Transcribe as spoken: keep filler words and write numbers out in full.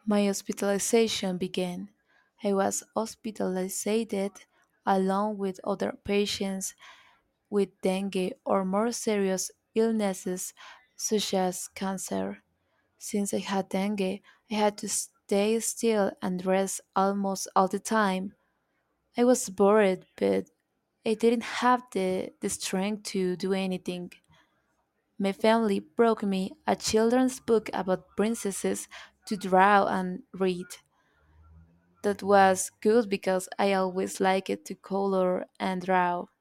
My hospitalization began. I was hospitalized along with other patients with dengue or more serious illnesses such as cancer. Since I had dengue, I had to stay still and rest almost all the time. I was bored, but I didn't have the, the strength to do anything. My family brought me a children's book about princesses to draw and read. That was good because I always liked to color and draw.